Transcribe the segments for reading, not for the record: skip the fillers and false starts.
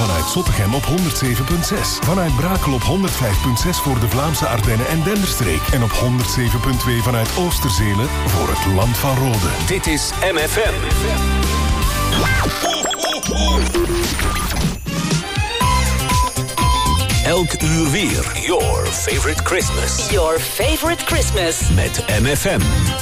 Vanuit Zottegem op 107.6. Vanuit Brakel op 105.6 voor de Vlaamse Ardennen en Denderstreek. En op 107.2 vanuit Oosterzelen voor het Land van Rode. Dit is MFM. Elk uur weer. Your favorite Christmas. Your favorite Christmas. Met MFM.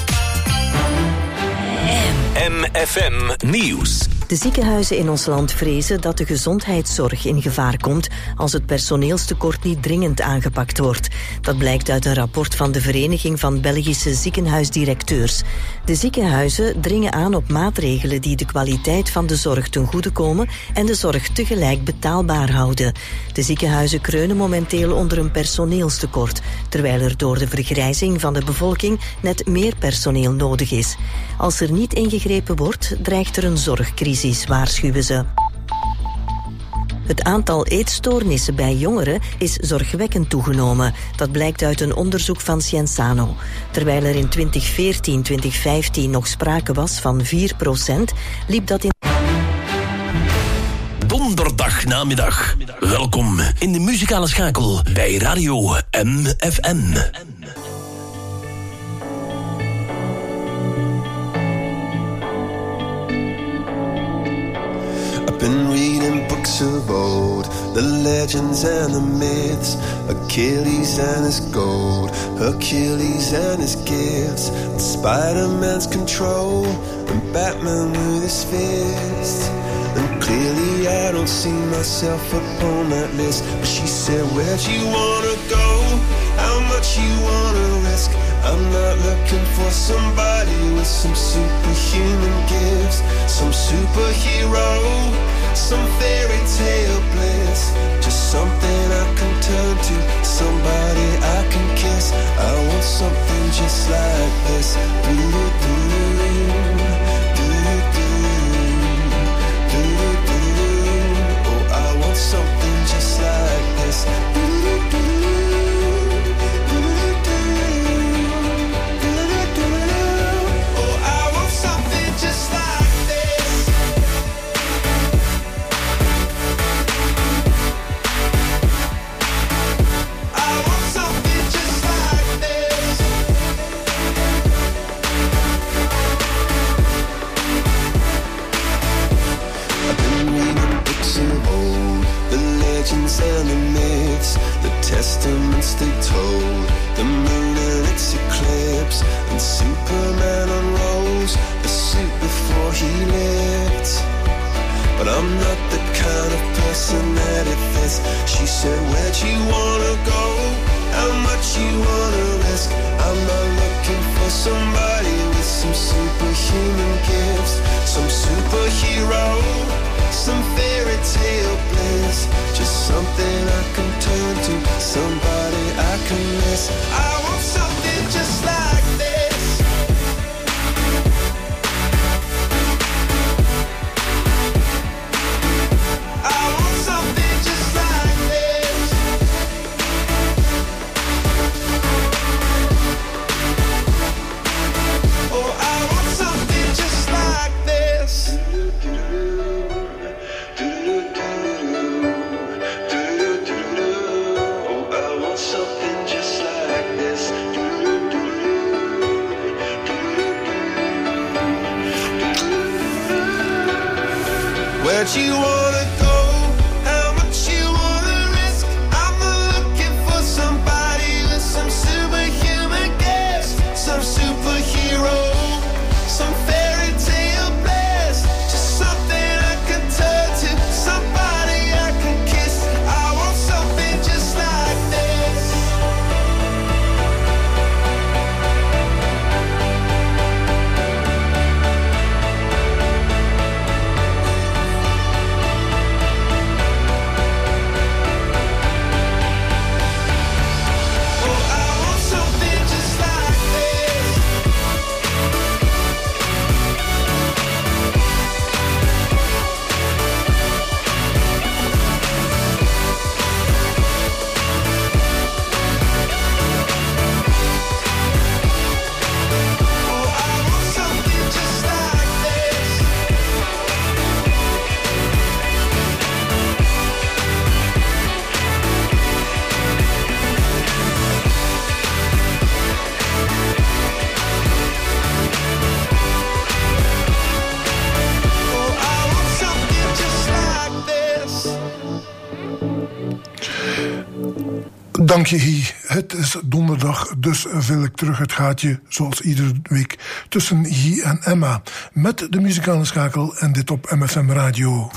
MFM Nieuws. De ziekenhuizen in ons land vrezen dat de gezondheidszorg in gevaar komt als het personeelstekort niet dringend aangepakt wordt. Dat blijkt uit een rapport van de Vereniging van Belgische Ziekenhuisdirecteurs. De ziekenhuizen dringen aan op maatregelen die de kwaliteit van de zorg ten goede komen en de zorg tegelijk betaalbaar houden. De ziekenhuizen kreunen momenteel onder een personeelstekort, terwijl er door de vergrijzing van de bevolking net meer personeel nodig is. Als er niet ingegrepen wordt, dreigt er een zorgcrisis, waarschuwen ze. Het aantal eetstoornissen bij jongeren is zorgwekkend toegenomen. Dat blijkt uit een onderzoek van Cienzano. Terwijl er in 2014-2015 nog sprake was van 4%, liep dat in... Donderdag namiddag. Welkom in de muzikale schakel bij Radio MFM. Been reading books of old, the legends and the myths, Achilles and his gold, Hercules and his gifts, and Spider-Man's control, and Batman with his fist. And clearly I don't see myself upon that list. But she said, where'd you wanna go? How much you wanna risk? I'm not looking for somebody with some superhuman gifts, some superhero, some fairy tale bliss. Just something I can turn to, somebody I can kiss. I want something just like this. Oh, I want something just like this. And the myths, the testaments they told, the moon and its eclipse, and Superman unrolls the suit before he lived. But I'm not the kind of person that it fits. She said, where'd you wanna go? How much you wanna risk? I'm not looking for somebody with some superhuman gifts, some superhero, some fairy tale bliss. Just something I can turn to, somebody I can miss. I want something just like this. I want something just like this. Oh, I want something just like this. Where'd you wanna go? How much you wanna risk? I'm looking for somebody with some superhuman gifts, some superhero, some fairy tale bliss. Just something I can turn to, somebody I can kiss. I want something just like this. Dank je, Guy. Het is donderdag, dus wil ik terug het gaatje, zoals iedere week, tussen Guy en Emma. Met de muzikale schakel en dit op MFM Radio.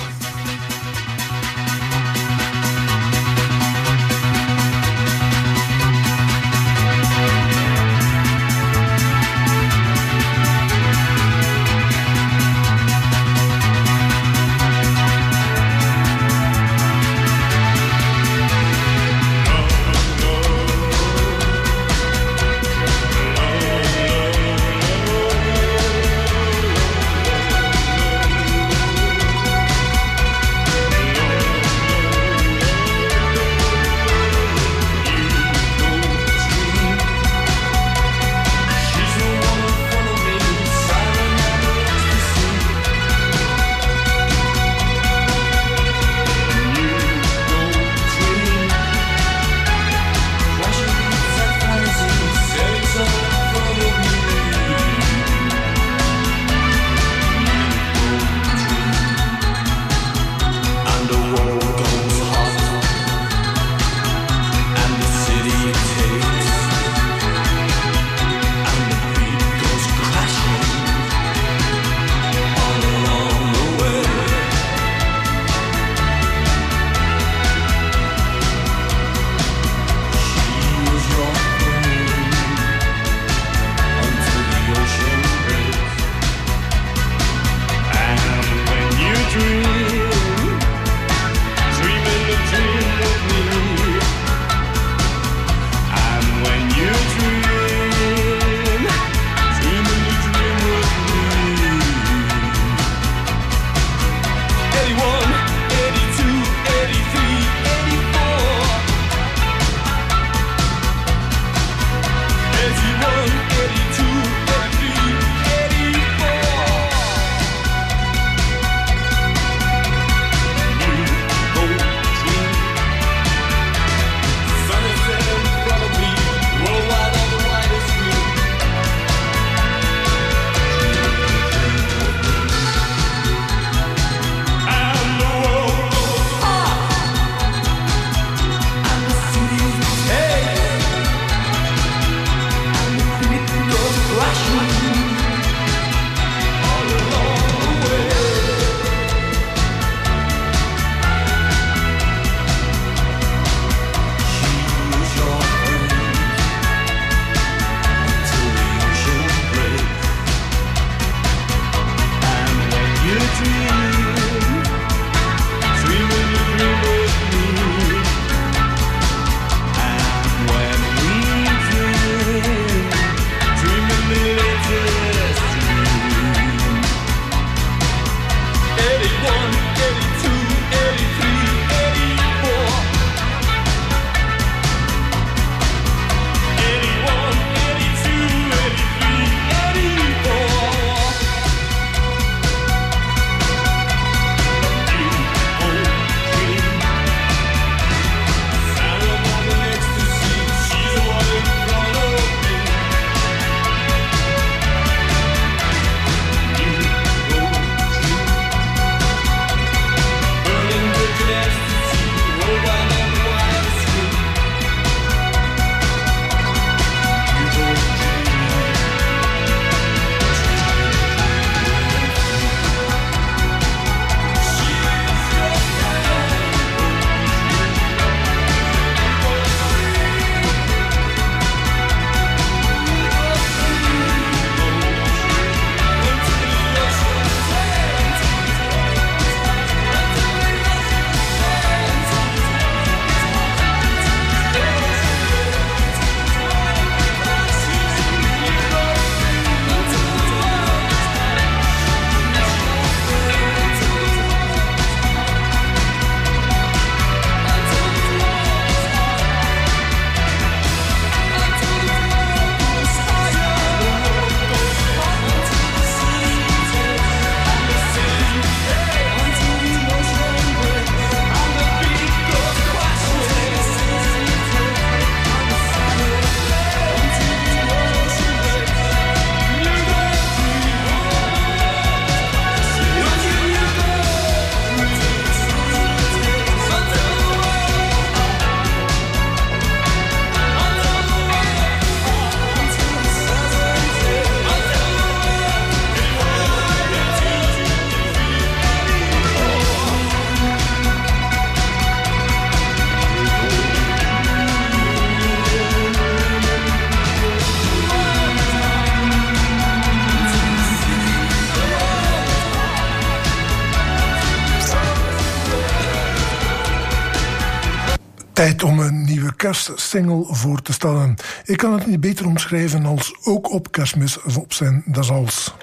Tijd om een nieuwe kerstsingle voor te stellen. Ik kan het niet beter omschrijven als ook op Kerstmis op zijn dazals.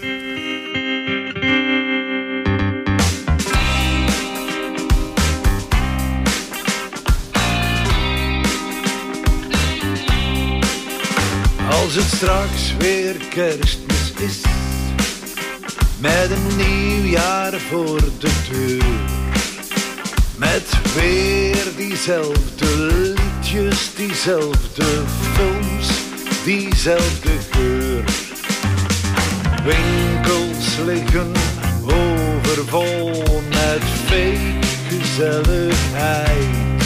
Als het straks weer Kerstmis is, met een nieuw jaar voor de deur, met weer diezelfde liedjes, diezelfde films, diezelfde geur. Winkels liggen overvol met feestgezelligheid.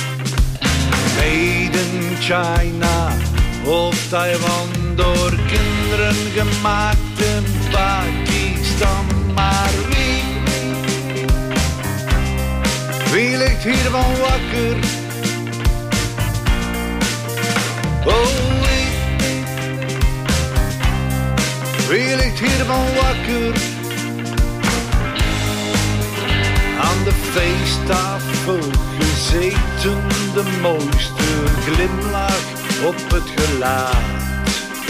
Made in China of Taiwan, door kinderen gemaakt in Pakistan. Maar wie ligt hiervan wakker? Oh, wie ligt hiervan wakker? Aan de feesttafel gezeten, de mooiste glimlach op het gelaat.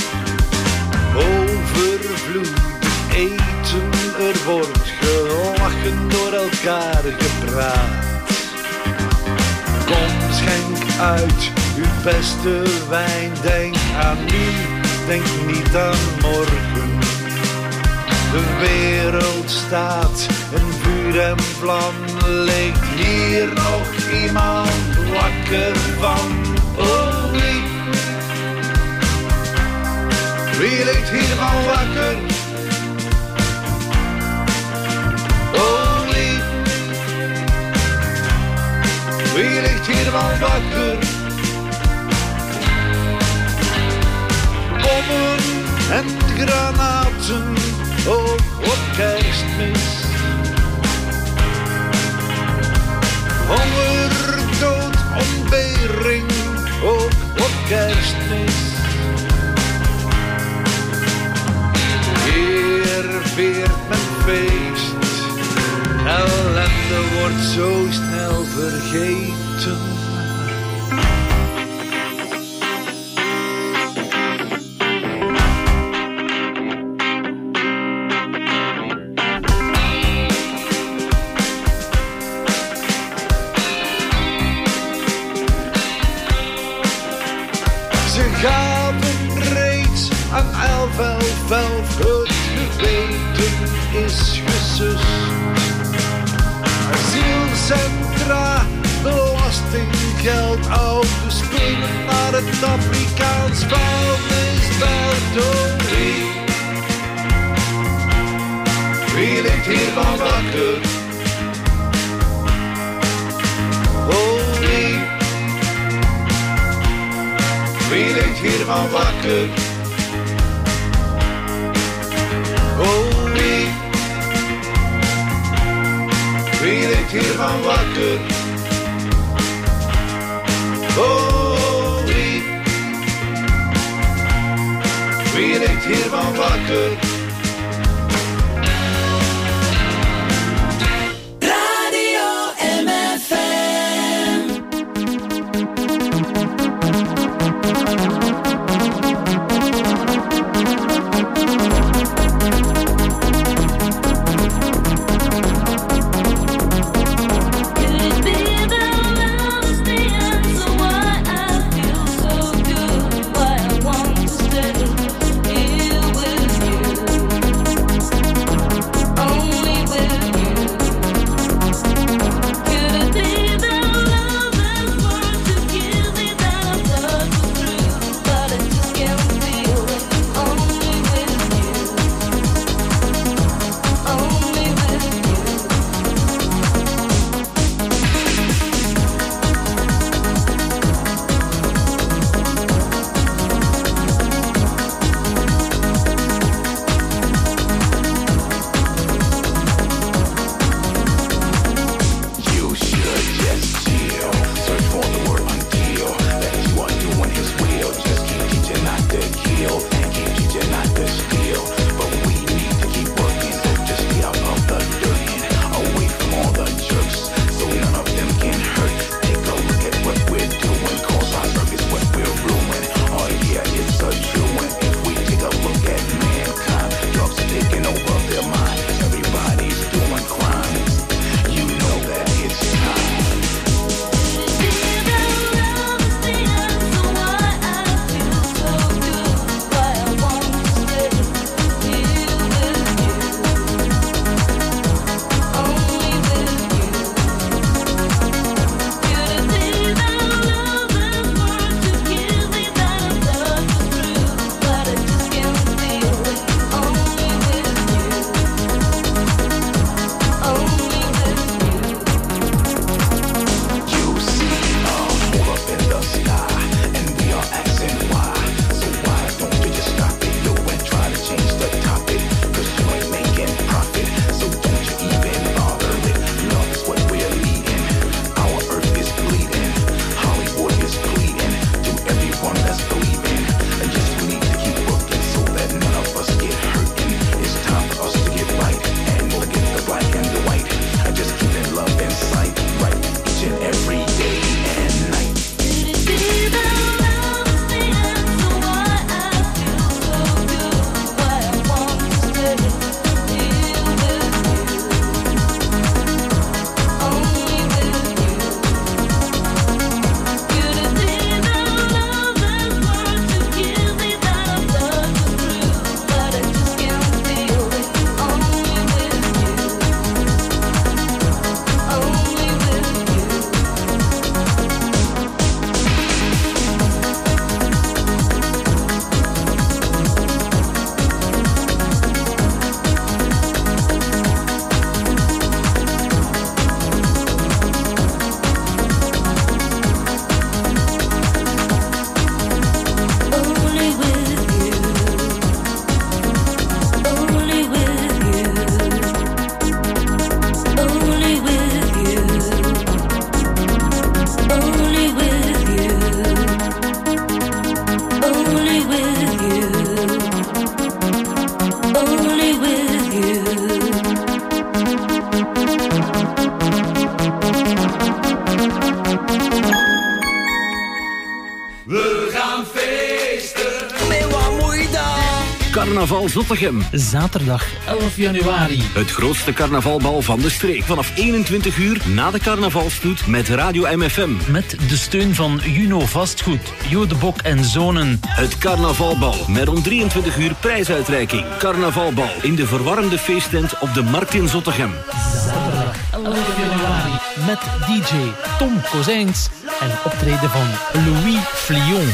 Overvloedig eten, er wordt gelachen, door elkaar gepraat. Kom, schenk uit uw beste wijn, denk aan nu, denk niet aan morgen. De wereld staat in vuur en vlam, ligt hier nog iemand wakker van? Oh, wie ligt hiervan wakker? Oh, wie ligt hiervan wakker? Bommen en granaten, ook op Kerstmis. Honger, dood, ontbering, ook op Kerstmis. Hier viert men feest, ellende wordt zo snel vergeten. Ze gaven reeds aan 11, het geweten is gesust. Asielcentra, belastinggeld, oude spullen naar het Afrikaans vuilnisbelt. Oh, wie ligt hiervan wakker? Oh, wie ligt hiervan wakker? Oh, wie ligt hiervan wakker? Oh, wie ligt hiervan wakker? Radio MFM. You Carnaval Zottegem. Zaterdag 11 januari. Het grootste carnavalbal van de streek. Vanaf 21 uur na de carnavalstoet met Radio MFM. Met de steun van Juno Vastgoed, Jo de Bok en Zonen. Het carnavalbal met rond 23 uur prijsuitreiking. Carnavalbal in de verwarmde feesttent op de Markt in Zottegem. Zaterdag 11 januari. Met DJ Tom Kozijns en optreden van Louis Flion.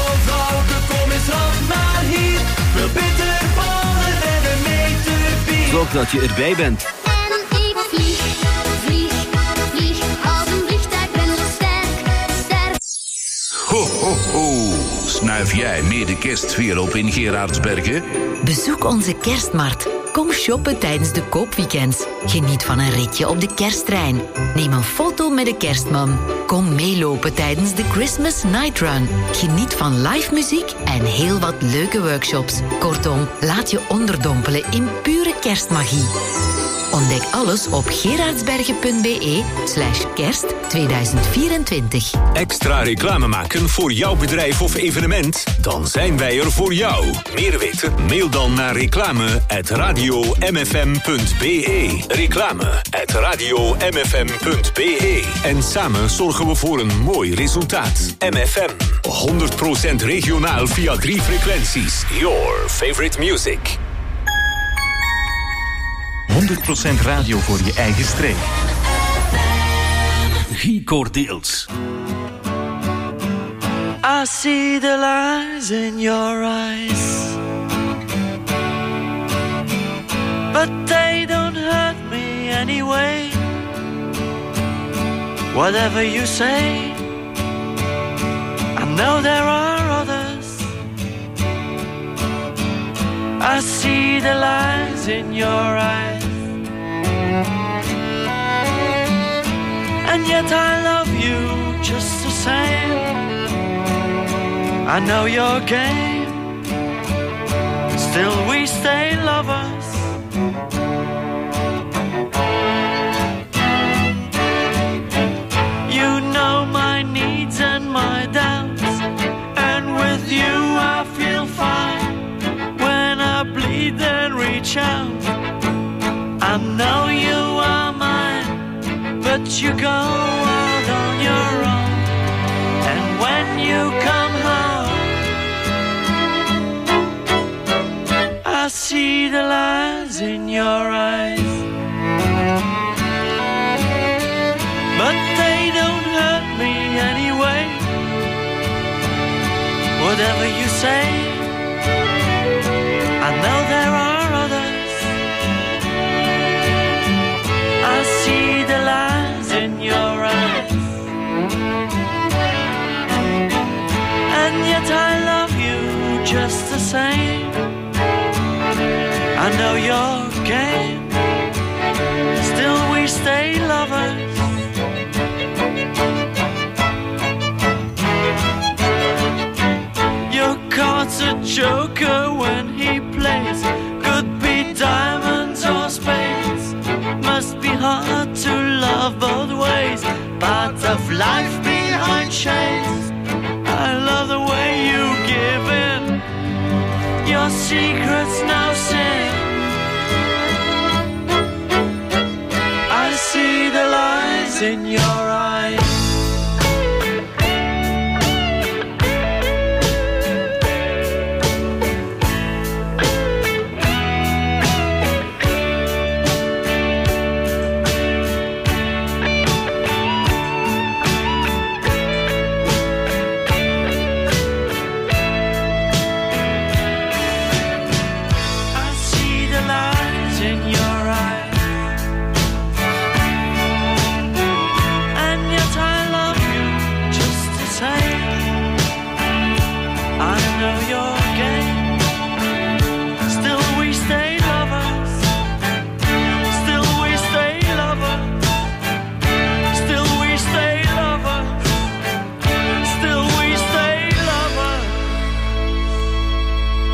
Zorg dat je erbij bent. En ik vlieg als een vliegtuig, ben zo sterk. Ho, ho, ho. Snuif jij mee de kerstsfeer op in Gerardsbergen? Bezoek onze kerstmarkt. Kom shoppen tijdens de koopweekends. Geniet van een ritje op de kersttrein. Neem een foto met de kerstman. Kom meelopen tijdens de Christmas Night Run. Geniet van live muziek en heel wat leuke workshops. Kortom, laat je onderdompelen in pure kerstmagie. Ontdek alles op gerardsbergen.be/kerst 2024. Extra reclame maken voor jouw bedrijf of evenement? Dan zijn wij er voor jou. Meer weten? Mail dan naar reclame@radiomfm.be. Reclame@radiomfm.be. En samen zorgen we voor een mooi resultaat. MFM. 100% regionaal via 3 frequenties. Your favorite music. 100% radio voor je eigen streek. Guy Cordeels. I see the lies in your eyes, but they don't hurt me anyway. Whatever you say, I know there are others. I see the lies in your eyes, and yet I love you just the same. I know your game, still we stay lovers. You know my needs and my doubts, and with you I feel fine. When I bleed then reach out, I know you are mine, but you go out on your own. And when you come home, I see the lies in your eyes, but they don't hurt me anyway. Whatever you say, I know there are others. I see the lies in your eyes, and yet I love you just the same. I know your game, still we stay lovers. Your card's a joker when he plays, could be diamonds or spades. Must be hard to love both ways, part of life behind shades. I love the way you give in, your secret's no sin. I see the lies in your eyes.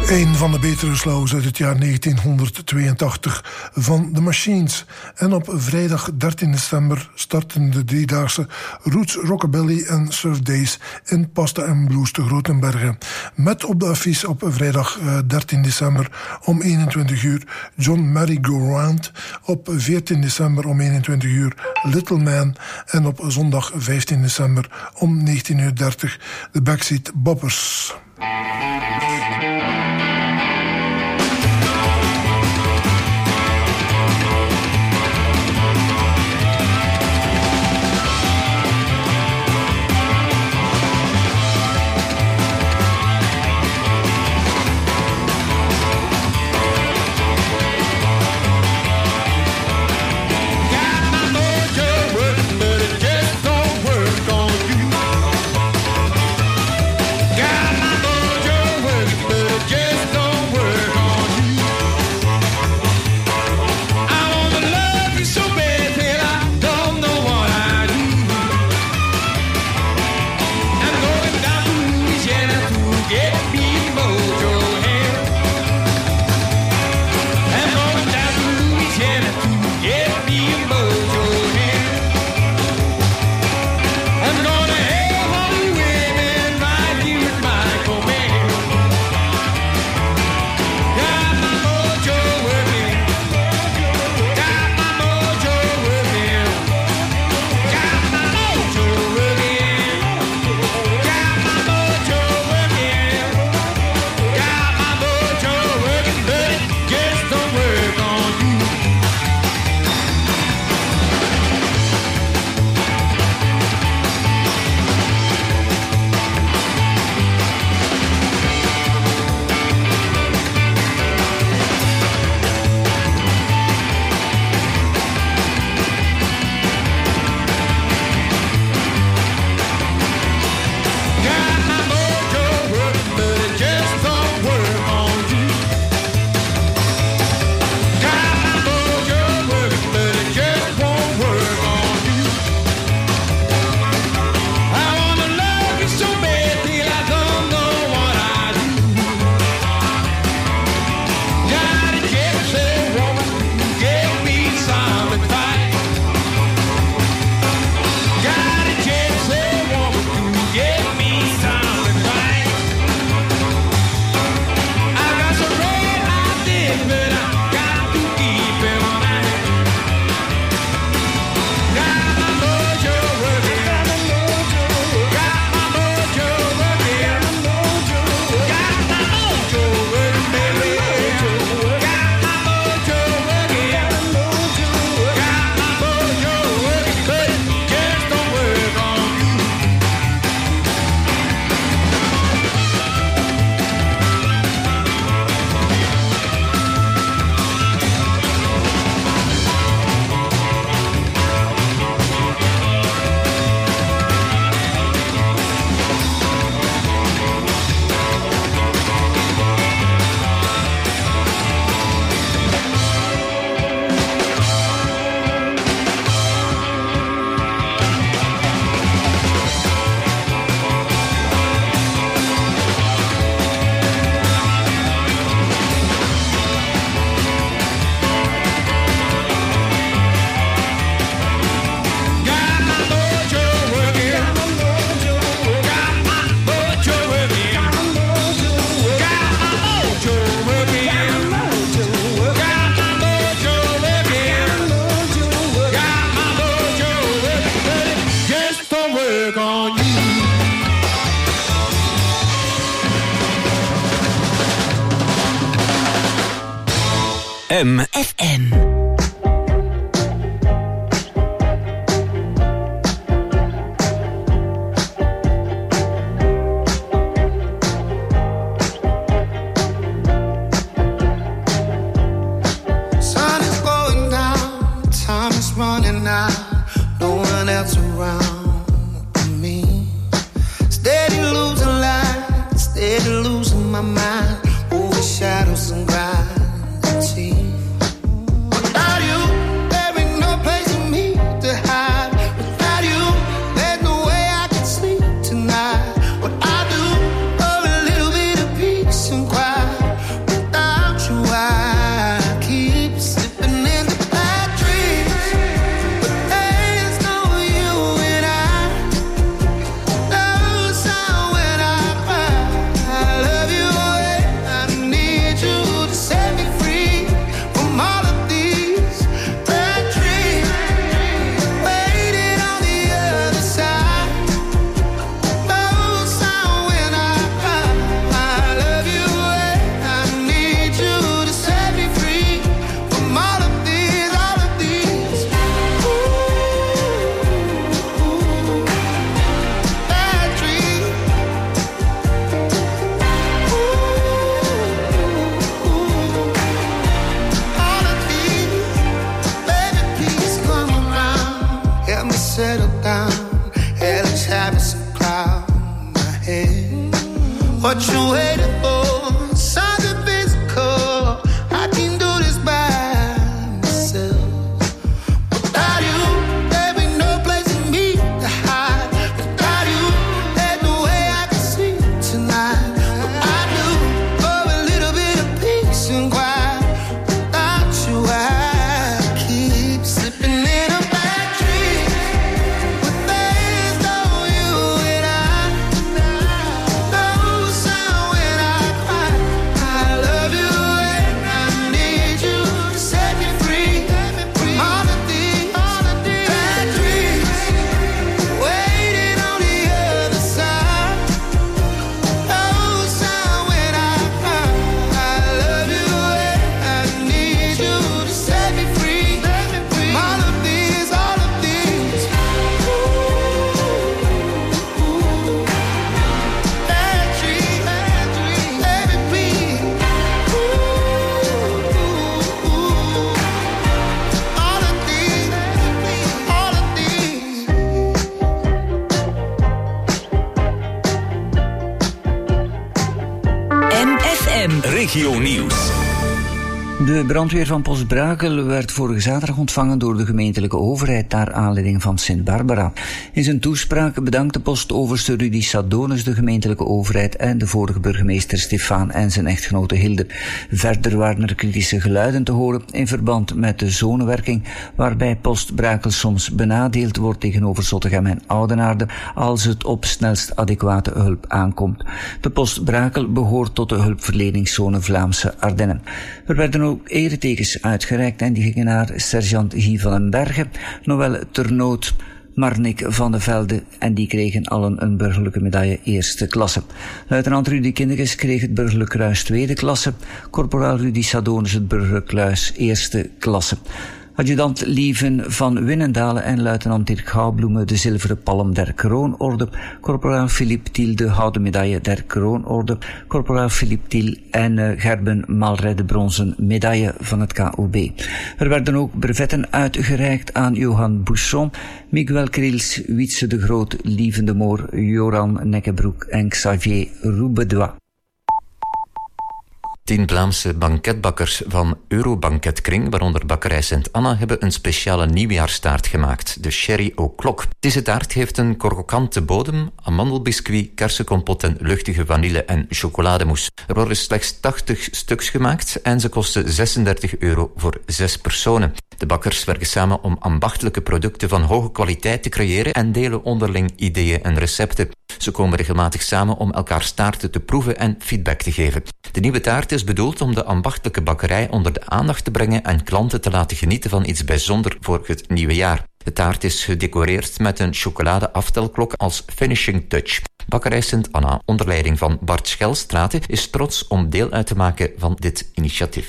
Een van de betere slows uit het jaar 1982 van The Machines. En op vrijdag 13 december starten de driedaagse Roots Rockabilly en Surf Days in Pasta en Blues te Grotenbergen. Met op de affiche op vrijdag 13 december om 21 uur John Merry-Go-Round. Op 14 december om 21 uur Little Man. En op zondag 15 december om 19:30 de Backseat Boppers. FM. down. Hey, let's have us some cloud in my head. What you waiting for? Something physical. I can do this by myself. Without you, there be no place for me to hide. Without you, there's no way I can sleep tonight. But I do for a little bit of peace and quiet. Without you, I keep slipping in a bad dream. But there's no you and I. No sound when I cry. I love you and I need you to set me free from all of these bad dreams. Waiting on the other side. No sound when I cry. I love you and I need you to set me free from all of these, all of these. Bad dreams, let me be. All of these, all of these. MFM. Regio Nieuws. De brandweer van Postbrakel werd vorige zaterdag ontvangen door de gemeentelijke overheid naar aanleiding van Sint-Barbara. In zijn toespraak bedankte postoverste Rudy Sadonis de gemeentelijke overheid en de vorige burgemeester Stefaan en zijn echtgenote Hilde. Verder waren er kritische geluiden te horen in verband met de zonewerking, waarbij Postbrakel soms benadeeld wordt tegenover Zottegem en Oudenaarde als het op snelst adequate hulp aankomt. De Postbrakel behoort tot de hulpverleningszone Vlaamse Ardennen. Er werden ook eretekens uitgereikt en die gingen naar sergeant Guy van den Bergen, Noël Ternoot, Marnik van de Velde en die kregen allen een burgerlijke medaille eerste klasse. Luitenant Rudy Kindeges kreeg het burgerlijk kruis tweede klasse, korporaal Rudy Sadonis het burgerlijk kruis eerste klasse. Adjudant Lieven van Winnendalen en luitenant Dirk Gouwbloemen de zilveren palm der kroonorde, korporaal Philippe Thiel de houten medaille der kroonorde, korporaal Philippe Thiel en Gerben Malre de bronzen medaille van het KOB. Er werden ook brevetten uitgereikt aan Johan Bousson, Miguel Krils, Wietse de Groot, Lieven de Moor, Joran Nekkebroek en Xavier Roubedois. 10 Vlaamse banketbakkers van Eurobanketkring, waaronder bakkerij Sint-Anna, hebben een speciale nieuwjaarstaart gemaakt, de Sherry O'Clock. Deze taart heeft een krokante bodem, amandelbiscuit, kersenkompot en luchtige vanille- en chocolademousse. Er worden slechts 80 stuks gemaakt en ze kosten €36 voor 6 personen. De bakkers werken samen om ambachtelijke producten van hoge kwaliteit te creëren en delen onderling ideeën en recepten. Ze komen regelmatig samen om elkaars taarten te proeven en feedback te geven. De nieuwe taart is bedoeld om de ambachtelijke bakkerij onder de aandacht te brengen en klanten te laten genieten van iets bijzonders voor het nieuwe jaar. De taart is gedecoreerd met een chocolade-aftelklok als finishing touch. Bakkerij Sint-Anna, onder leiding van Bart Schelstraten, is trots om deel uit te maken van dit initiatief.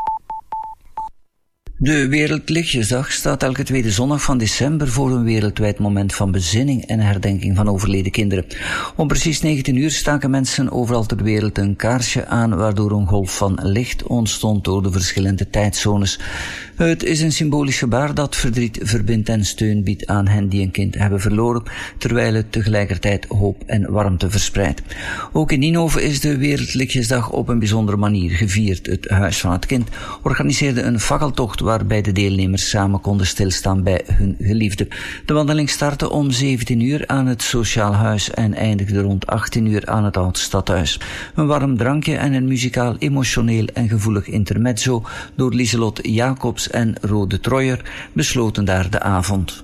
De Wereldlichtjesdag staat elke tweede zondag van december voor een wereldwijd moment van bezinning en herdenking van overleden kinderen. Om precies 19 uur staken mensen overal ter wereld een kaarsje aan, waardoor een golf van licht ontstond door de verschillende tijdzones. Het is een symbolisch gebaar dat verdriet verbindt en steun biedt aan hen die een kind hebben verloren, terwijl het tegelijkertijd hoop en warmte verspreidt. Ook in Ninove is de Wereldlichtjesdag op een bijzondere manier gevierd. Het Huis van het Kind organiseerde een fakkeltocht waarbij de deelnemers samen konden stilstaan bij hun geliefde. De wandeling startte om 17 uur aan het Sociaal Huis en eindigde rond 18 uur aan het Oud Stadhuis. Een warm drankje en een muzikaal, emotioneel en gevoelig intermezzo door Lieselot Jacobs en Rode Troyer besloten daar de avond.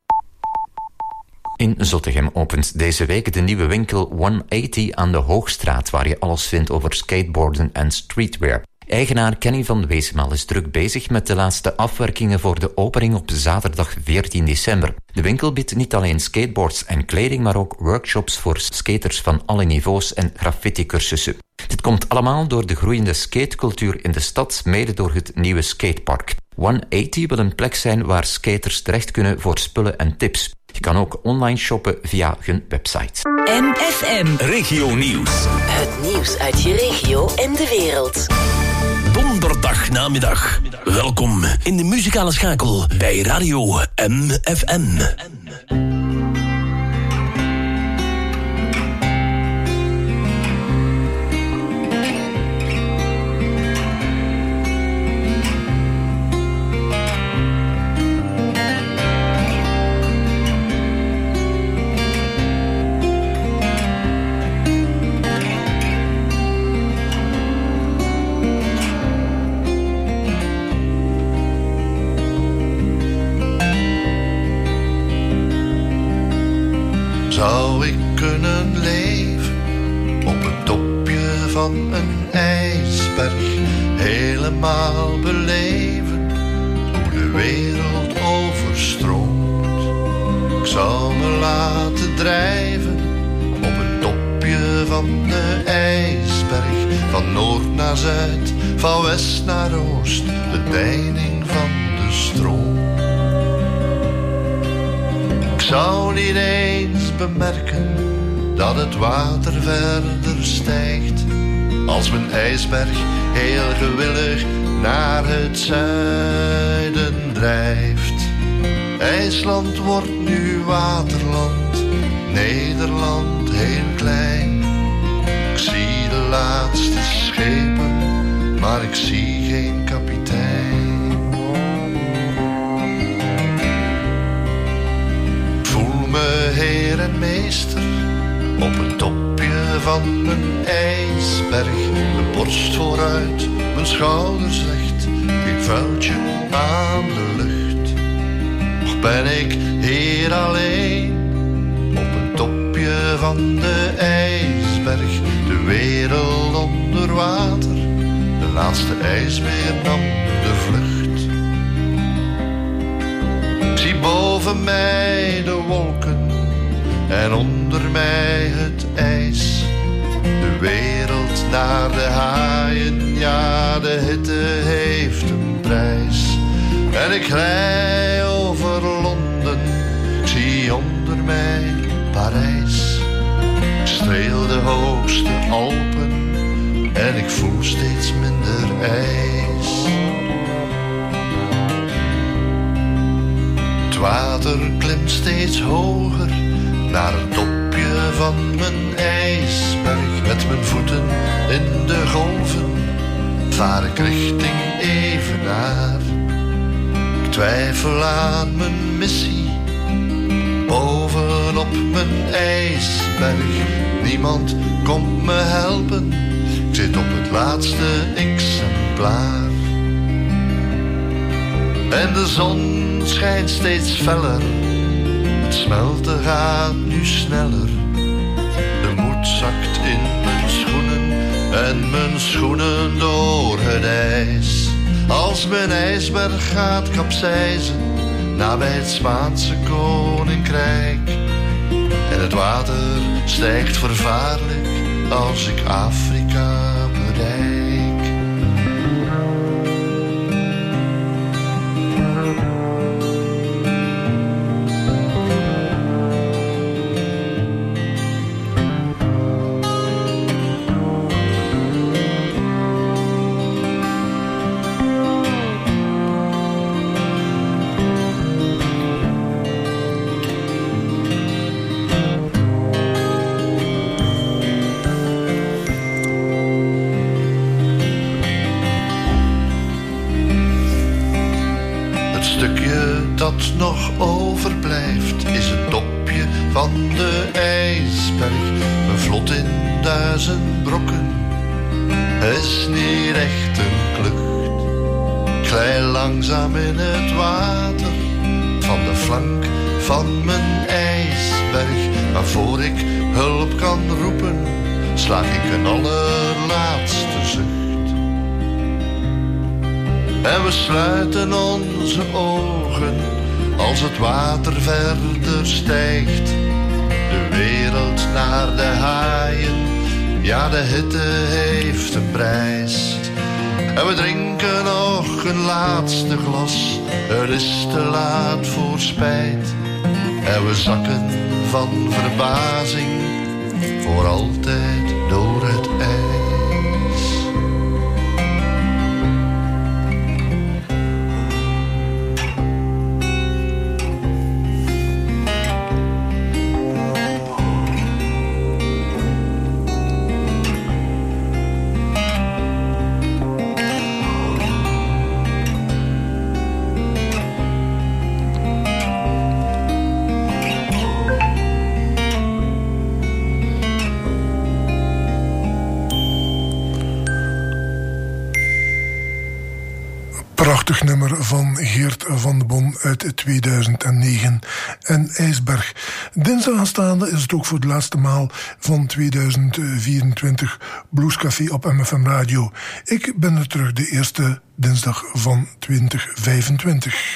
In Zottegem opent deze week de nieuwe winkel 180 aan de Hoogstraat, waar je alles vindt over skateboarden en streetwear. Eigenaar Kenny van Weesemaal is druk bezig met de laatste afwerkingen voor de opening op zaterdag 14 december. De winkel biedt niet alleen skateboards en kleding, maar ook workshops voor skaters van alle niveaus en graffiti-cursussen. Dit komt allemaal door de groeiende skatecultuur in de stad, mede door het nieuwe skatepark. 180 wil een plek zijn waar skaters terecht kunnen voor spullen en tips. Je kan ook online shoppen via hun website. MFM Regio Nieuws. Het nieuws uit je regio en de wereld. Donderdag namiddag. Welkom in de muzikale schakel bij Radio MFM. zou ik kunnen leven op het topje van een ijsberg, helemaal beleven hoe de wereld overstroomt. Ik zou me laten drijven op het topje van de ijsberg, van noord naar zuid, van west naar oost, de deining van de stroom. Ik zou niet eens bemerken dat het water verder stijgt, als mijn ijsberg heel gewillig naar het zuiden drijft. IJsland wordt nu waterland, Nederland heel klein. Ik zie de laatste schepen, maar ik zie geen kapitein. Ik voel me heer en meester op het topje van mijn ijsberg. Mijn borst vooruit, mijn schouders recht, geen vuiltje aan de lucht. Nog ben ik hier alleen op het topje van de ijsberg. De wereld onder water, de laatste ijsbeer nam de vlucht. Ik zie boven mij de wolken en onder mij het ijs. De wereld naar de haaien, ja, de hitte heeft een prijs. En ik rij over Londen, ik zie onder mij Parijs. Ik streel de hoogste Alpen en ik voel steeds minder ijs. Het water klimt steeds hoger naar het topje van mijn ijsberg. Met mijn voeten in de golven vaar ik richting Evenaar. Ik twijfel aan mijn missie bovenop mijn ijsberg. Niemand komt me helpen, ik zit op het laatste exemplaar. En de zon schijnt steeds feller, het smelten gaat nu sneller. De moed zakt in mijn schoenen en mijn schoenen door het ijs. Als mijn ijsberg gaat kapseizen nabij het Spaanse koninkrijk. En het water stijgt vervaarlijk als ik Afrika bereik. Dat nog overblijft is het topje van de ijsberg. Een vlot in 1000 brokken is niet echt een klucht. Ik glij langzaam in het water van de flank van mijn ijsberg. Maar voor ik hulp kan roepen, slaak ik een allerlaatste zucht. En we sluiten onze ogen als het water verder stijgt. De wereld naar de haaien, ja, de hitte heeft een prijs. En we drinken nog een laatste glas, het is te laat voor spijt. En we zakken van verbazing voor altijd door het ijs. prachtig nummer van Geert van de Bon uit 2009 en IJsberg. Dinsdag aanstaande is het ook voor de laatste maal van 2024 Bluescafé op MFM Radio. Ik ben er terug de eerste dinsdag van 2025.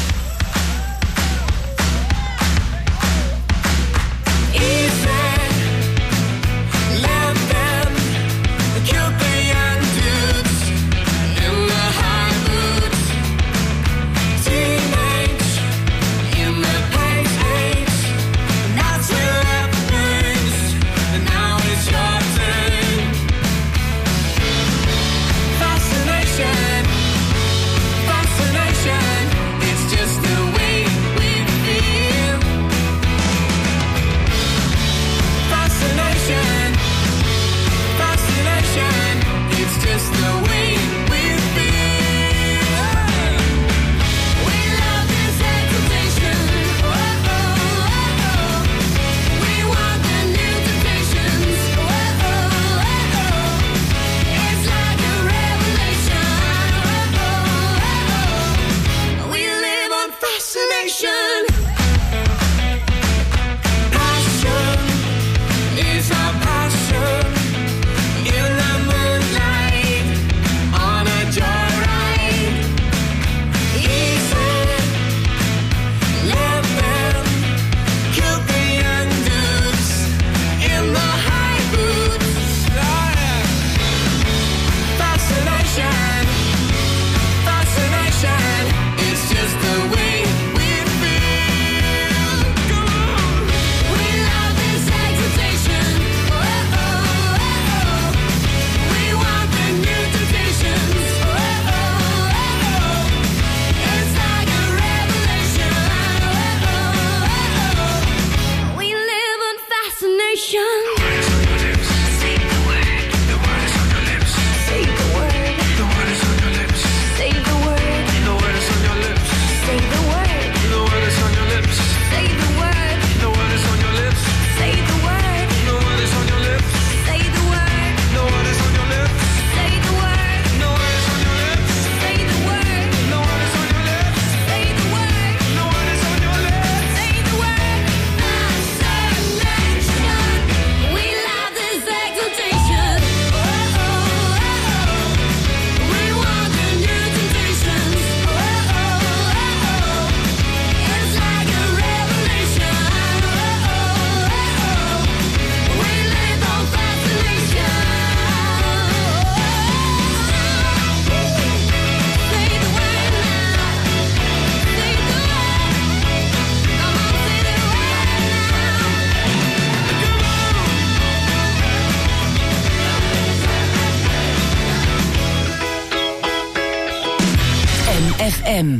FM.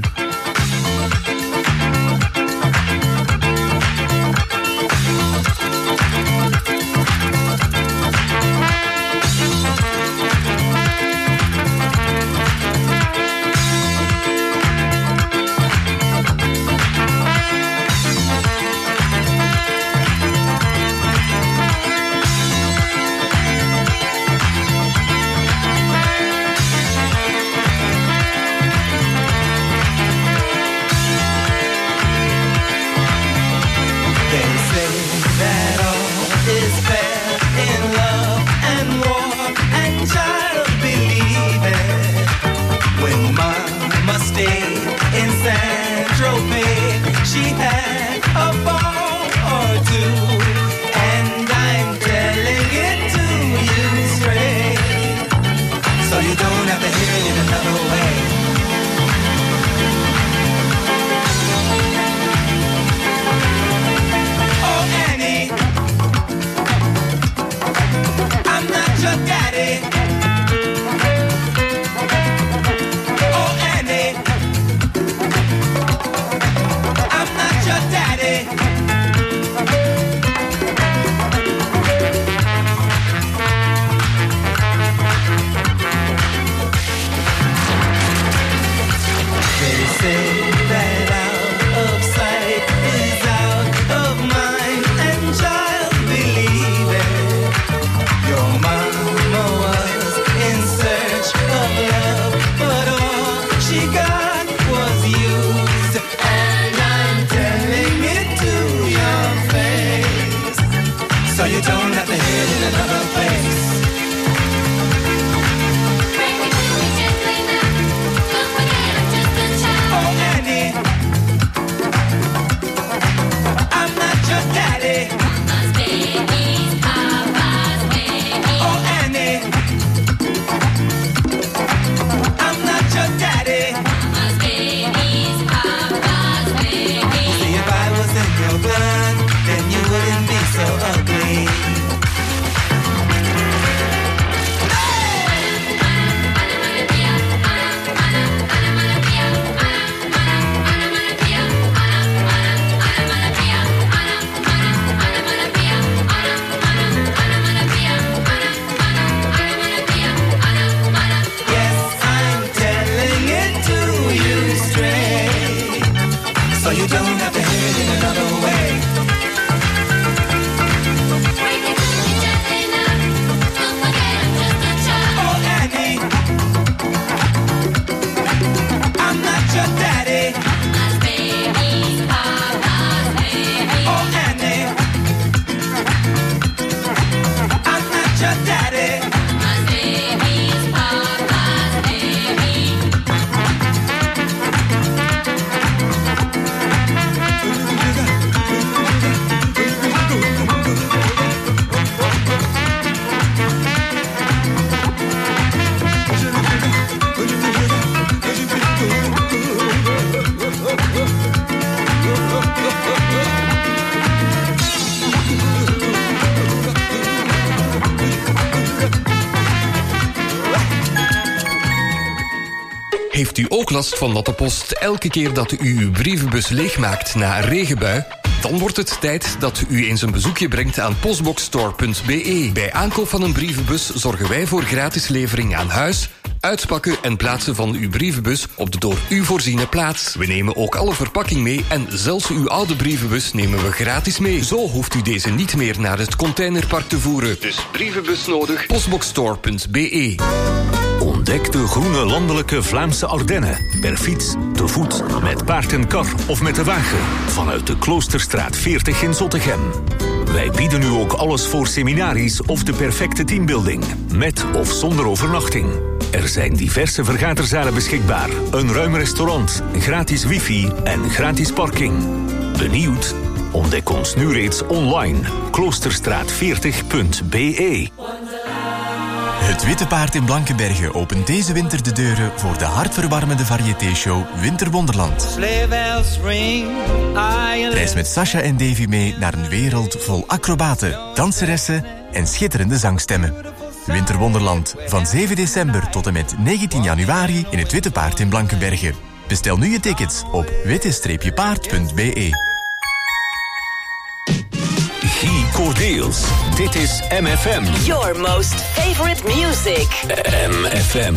Heeft u ook last van natte post elke keer dat u uw brievenbus leegmaakt na een regenbui? Dan wordt het tijd dat u eens een bezoekje brengt aan postboxstore.be. Bij aankoop van een brievenbus zorgen wij voor gratis levering aan huis, uitpakken en plaatsen van uw brievenbus op de door u voorziene plaats. We nemen ook alle verpakking mee en zelfs uw oude brievenbus nemen we gratis mee. Zo hoeft u deze niet meer naar het containerpark te voeren. Dus brievenbus nodig, postboxstore.be. Ontdek de groene landelijke Vlaamse Ardennen. Per fiets, te voet, met paard en kar of met de wagen. Vanuit de Kloosterstraat 40 in Zottegem. Wij bieden u ook alles voor seminaries of de perfecte teambuilding. Met of zonder overnachting. Er zijn diverse vergaderzalen beschikbaar. Een ruim restaurant, gratis wifi en gratis parking. Benieuwd? Ontdek ons nu reeds online. Kloosterstraat40.be. Het Witte Paard in Blankenberge opent deze winter de deuren voor de hartverwarmende variété-show Winterwonderland. Reis met Sasha en Davy mee naar een wereld vol acrobaten, danseressen en schitterende zangstemmen. Winterwonderland, van 7 december tot en met 19 januari in het Witte Paard in Blankenberge. Bestel nu je tickets op witte-paard.be. Guy Cordeels. Dit is MFM. Your most favorite music. MFM.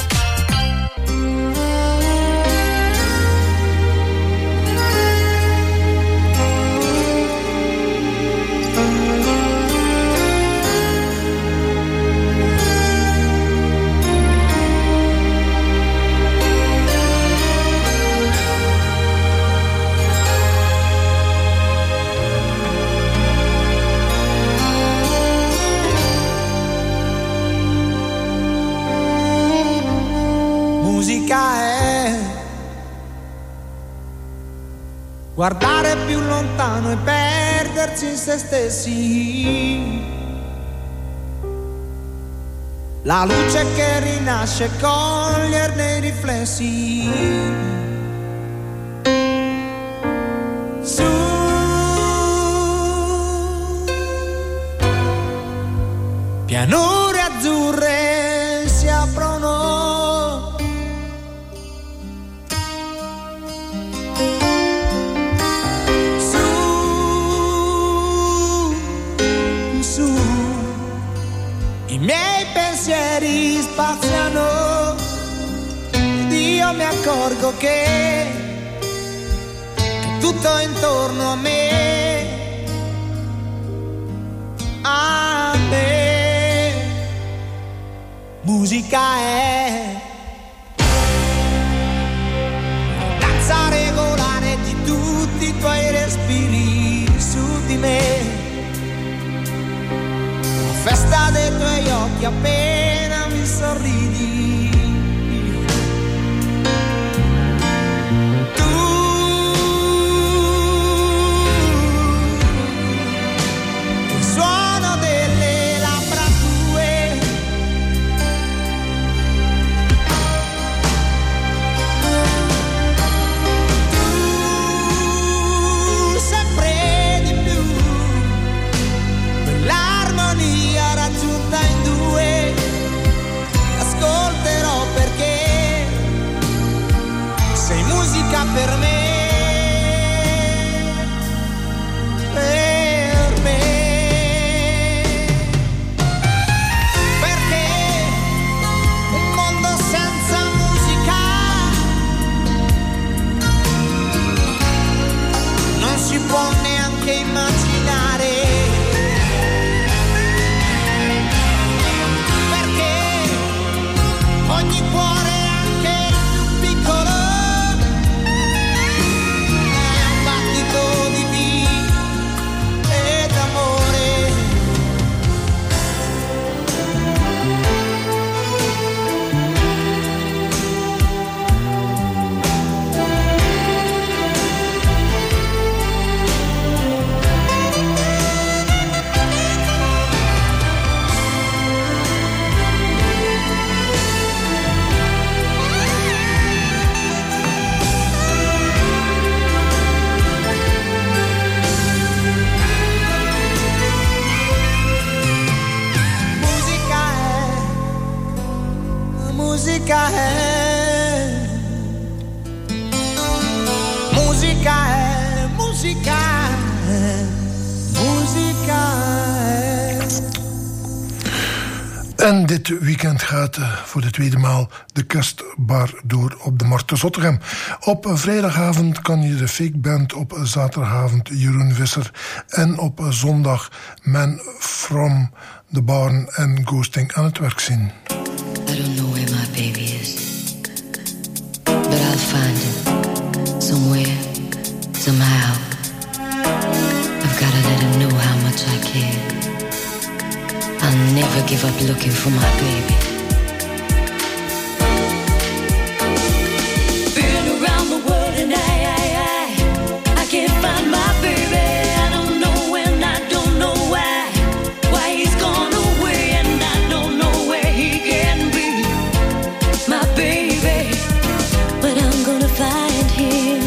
Guardare più lontano e perdersi in se stessi. La luce che rinasce, coglierne i riflessi. Su, pianure azzurre si aprono. I miei pensieri spaziano ed io mi accorgo che tutto intorno a me, musica è danza regolare di tutti i tuoi respiri su di me. Festa dei tuoi occhi appena mi sorridi. Tu, il suono delle labbra tue, tu sempre di più, quell'armonia raggiunta in due, ascolterò perché sei musica per me, per me, perché un mondo senza musica non si può neanche immaginare. Ogni cuore, anche il più piccolo, è un battito di vita ed amore. Musica è En dit weekend gaat voor de tweede maal de kerstbar door op de Markt te Zottegem. Op vrijdagavond kan je de Fake Band, op zaterdagavond Jeroen Visser en op zondag Man From The Barn en Ghosting aan het werk zien. I don't know where my baby is, but I'll find him somewhere, somehow. I've gotta let him know how much I care. I'll never give up looking for my baby. Been around the world and I can't find my baby. I don't know when, I don't know why he's gone away, and I don't know where he can be, my baby. But I'm gonna find him.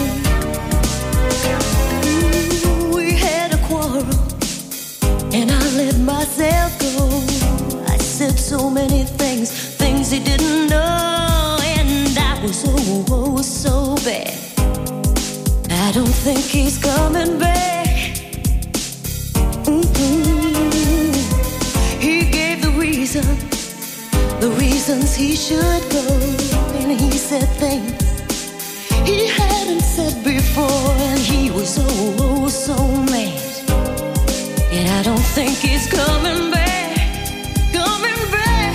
Ooh, we had a quarrel and I let myself go. I said so many things he didn't know, and I was oh so bad. I don't think he's coming back. He gave the reasons he should go, and he said things he hadn't said before, and he was oh so mad. And I don't think he's coming back, coming back.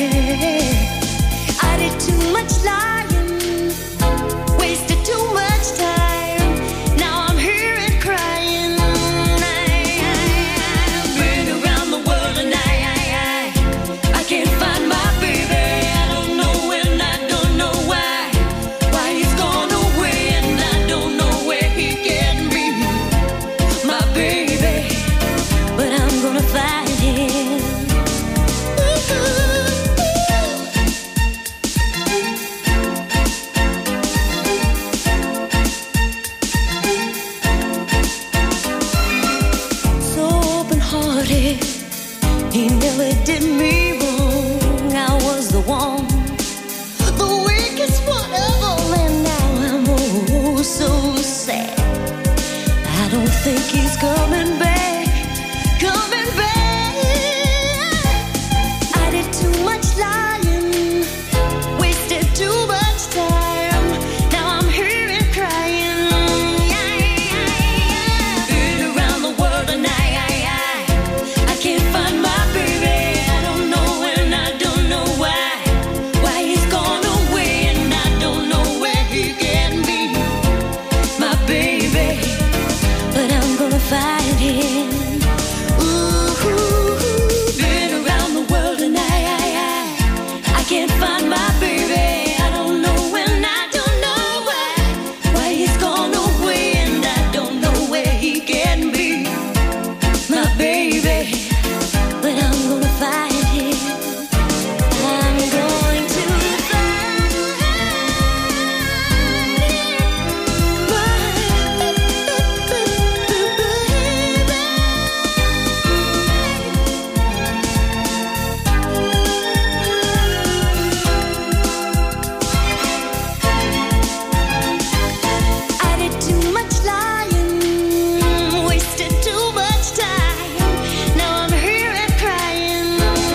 I did too much lying, wasted too much time. Now I'm here and crying. I've been around the world and I can't find my baby. I don't know when, I don't know why he's gone away, and I don't know where he can be, my baby. But I'm gonna find him. So open-hearted, he never did me wrong. I was the one, the weakest one of all, and now I'm oh so sad. I don't think he's coming back, coming back. I did too much lying, wasted too much time. Now I'm here and crying. Been around the world and I can't find my baby. I don't know when, I don't know why he's gone away, and I don't know where he can be, my baby. But I'm gonna find him. Ooh, been around the world and I can't find my baby. I don't know when, I don't know why he's gone away, and I don't know where he can be, my baby. But I'm gonna find him. I'm going to find I did too much lying, wasted too much time. Now I'm here and crying.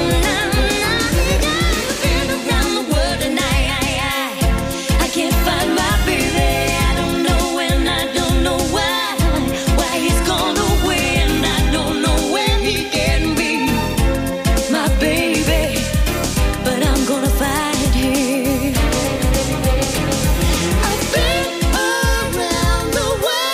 Been around the world and I can't find my baby. I don't know when, I don't know why he's gone away, and I don't know where he can be, my baby. But I'm gonna find him. I've been around the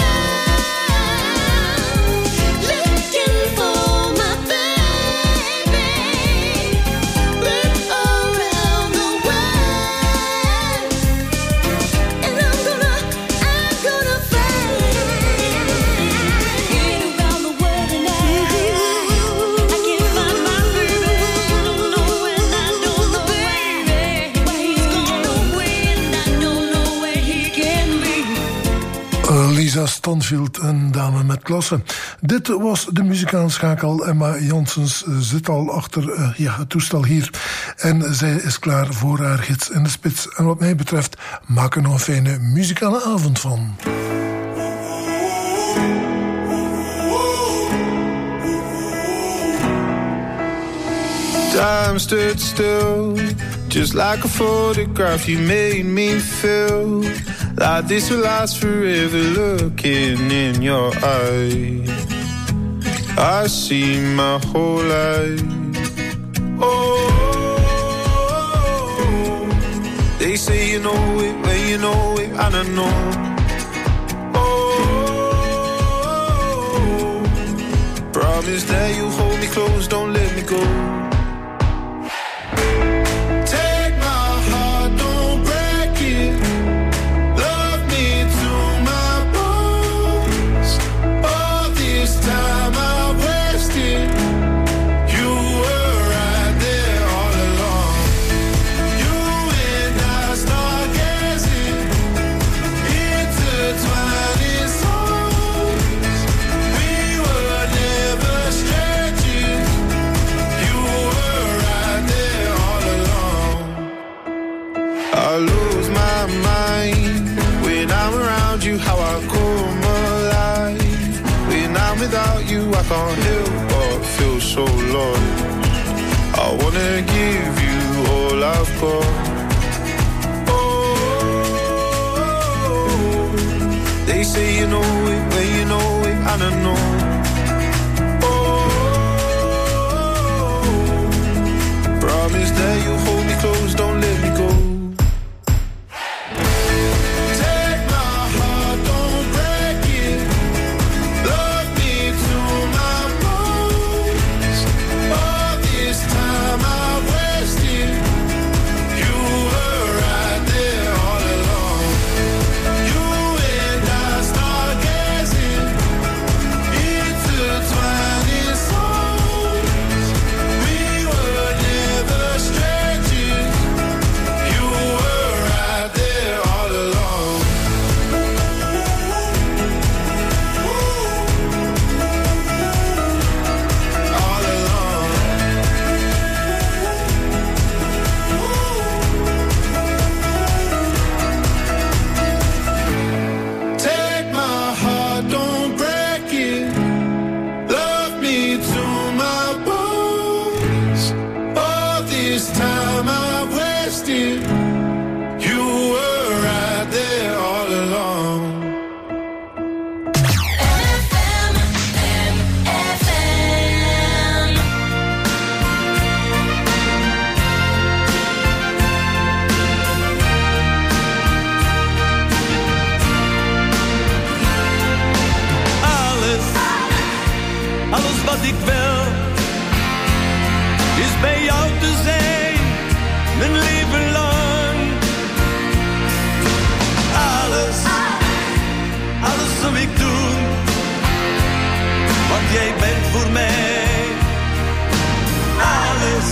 world looking for my baby. Been around the world, and I'm gonna find him. Been around the world and I can't find my baby. I don't know when, I don't know why he's gone away, and I don't know where he can be. Lisa Stanfield, een dame met klasse. Dit was de muzikale schakel. Emma Janssens zit al achter het toestel hier. En zij is klaar voor haar gids in de spits. En wat mij betreft, maak er nog een fijne muzikale avond van. Time stood still, just like a photograph. You made me feel like this will last forever. Looking in your eyes, I see my whole life. Oh, they say you know it when you know it, and I know. Oh, promise that you hold me close, don't let me go. Without you, I can't help but feel so lost. I wanna give you all I've got. Oh, they say you know it when you know it, and I know. Oh, promise that you'll hold me close, don't let me go. Jij bent voor mij alles.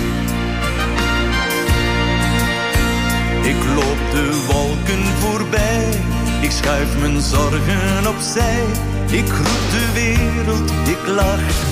Ik loop de wolken voorbij, ik schuif mijn zorgen opzij. Ik groet de wereld, ik lach.